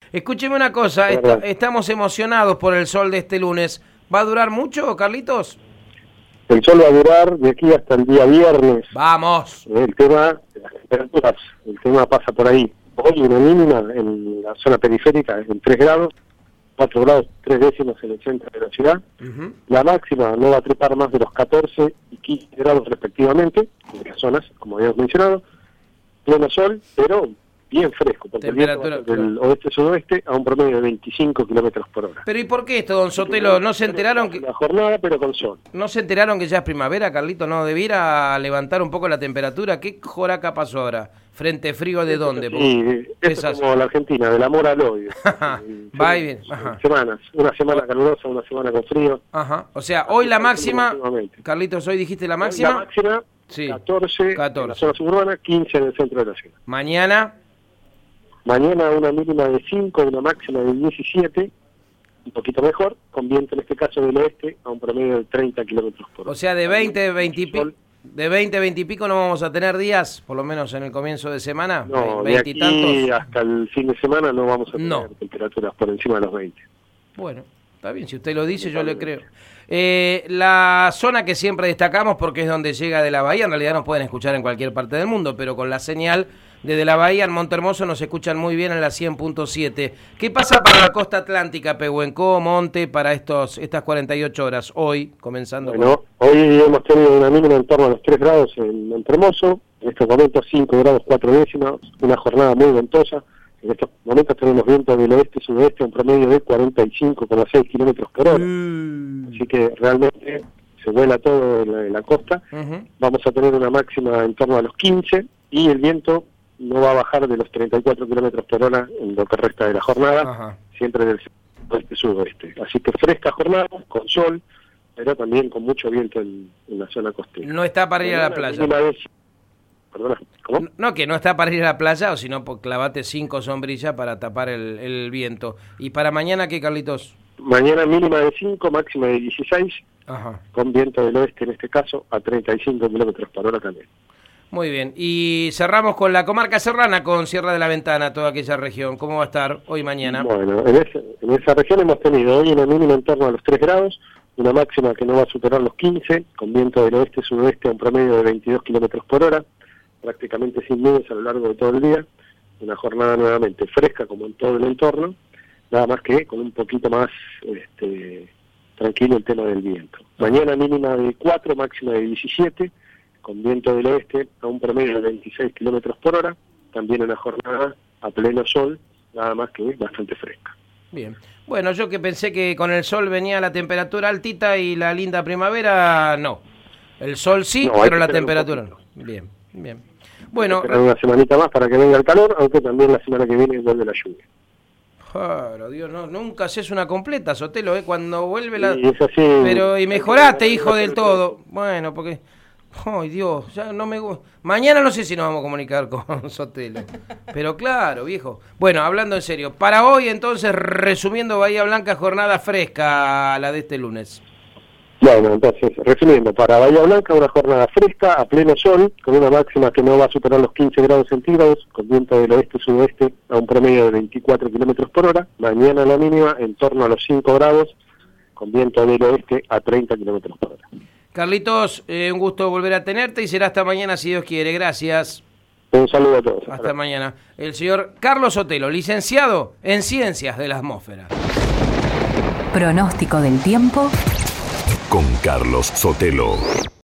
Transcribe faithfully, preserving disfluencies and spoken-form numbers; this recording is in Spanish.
Escúcheme una cosa, est estamos emocionados por el sol de este lunes. ¿Va a durar mucho, Carlitos? El sol va a durar de aquí hasta el día viernes. ¡Vamos! El tema de las temperaturas, el tema pasa por ahí. Hoy una mínima en la zona periférica es en tres grados, cuatro grados, tres décimos en el centro de la ciudad. Uh-huh. La máxima no va a trepar más de los catorce y quince grados respectivamente, en las zonas, como habíamos mencionado. Pleno sol, pero bien fresco, porque temperatura el viento del oeste-sudoeste a un promedio de veinticinco kilómetros por hora. Pero ¿y por qué esto, don Sotelo? ¿No se enteraron que la jornada, pero con sol? ¿No se enteraron que ya es primavera, Carlito? ¿No debiera levantar un poco la temperatura? ¿Qué joraca pasó ahora? ¿Frente frío de dónde? Sí, es como la Argentina, del amor al odio. Va y bien. Ajá. Semanas, una semana calurosa, una semana con frío. Ajá. O sea, hoy la máxima, Carlitos, hoy dijiste la máxima. Hoy la máxima, sí. catorce, catorce en la zona suburbana, quince en el centro de la ciudad. Mañana. Mañana una mínima de cinco, una máxima de diecisiete, un poquito mejor, con viento en este caso del oeste a un promedio de treinta kilómetros por hora. O sea, de veinte, veinte y pico, de veinte, veinte y pico no vamos a tener días, por lo menos en el comienzo de semana. No, de aquí y hasta el fin de semana no vamos a tener no. temperaturas por encima de los veinte. Bueno, está bien, si usted lo dice, yo le creo. Eh, la zona que siempre destacamos, porque es donde llega de la bahía, en realidad nos pueden escuchar en cualquier parte del mundo, pero con la señal desde la bahía en Montehermoso nos escuchan muy bien en la cien punto siete. ¿Qué pasa para la costa atlántica, Pehuenco, Monte, para estos estas cuarenta y ocho horas, hoy, comenzando? Bueno, con... hoy hemos tenido una mínima en torno a los tres grados en Montehermoso, en estos momentos cinco grados cuatro décimas, una jornada muy ventosa. En estos momentos tenemos vientos del oeste-sudoeste, un promedio de cuarenta y cinco coma seis kilómetros por hora. Mm. Así que realmente se vuela todo en la, en la costa. Uh-huh. Vamos a tener una máxima en torno a los quince y el viento no va a bajar de los treinta y cuatro kilómetros por hora en lo que resta de la jornada, uh-huh. siempre del oeste-sudoeste. Así que fresca jornada, con sol, pero también con mucho viento en, en la zona costera. No está para ir a la playa. Vez... Perdona, ¿cómo? No, que no está para ir a la playa, o si no, pues clavate cinco sombrillas para tapar el, el viento. ¿Y para mañana qué, Carlitos? Mañana mínima de cinco, máxima de dieciséis, Ajá. con viento del oeste en este caso, a treinta y cinco kilómetros por hora también. Muy bien, y cerramos con la comarca serrana, con Sierra de la Ventana, toda aquella región. ¿Cómo va a estar hoy y mañana? Bueno, en, ese, en esa región hemos tenido hoy una mínima en torno a los tres grados, una máxima que no va a superar los quince, con viento del oeste-sudoeste a un promedio de veintidós kilómetros por hora, prácticamente sin nubes a lo largo de todo el día, una jornada nuevamente fresca como en todo el entorno, nada más que con un poquito más este, tranquilo el tema del viento. Mañana mínima de cuatro, máxima de diecisiete, con viento del oeste a un promedio de veintiséis kilómetros por hora, también una jornada a pleno sol, nada más que bastante fresca. Bien, bueno, yo que pensé que con el sol venía la temperatura altita y la linda primavera, no. El sol sí, no, pero la temperatura no. Bien, bien. Bueno, una semanita más para que venga el calor, aunque también la semana que viene vuelve la lluvia. Claro, Dios, no, nunca haces una completa, Sotelo, ¿eh? Cuando vuelve la... Sí, es así. Pero, y mejoraste, hijo del todo. Bueno, porque... Ay, Dios, ya no me gusta. Mañana no sé si nos vamos a comunicar con Sotelo. Pero claro, viejo. Bueno, hablando en serio, para hoy entonces, resumiendo, Bahía Blanca, jornada fresca la de este lunes. Bueno, entonces, resumiendo, para Bahía Blanca una jornada fresca, a pleno sol, con una máxima que no va a superar los quince grados centígrados, con viento del oeste-sudoeste a un promedio de veinticuatro kilómetros por hora. Mañana la mínima en torno a los cinco grados, con viento del oeste a treinta kilómetros por hora. Carlitos, eh, un gusto volver a tenerte y será hasta mañana si Dios quiere. Gracias. Un saludo a todos. Hasta, hasta mañana. El señor Carlos Sotelo, licenciado en Ciencias de la Atmósfera. Pronóstico del tiempo con Carlos Sotelo.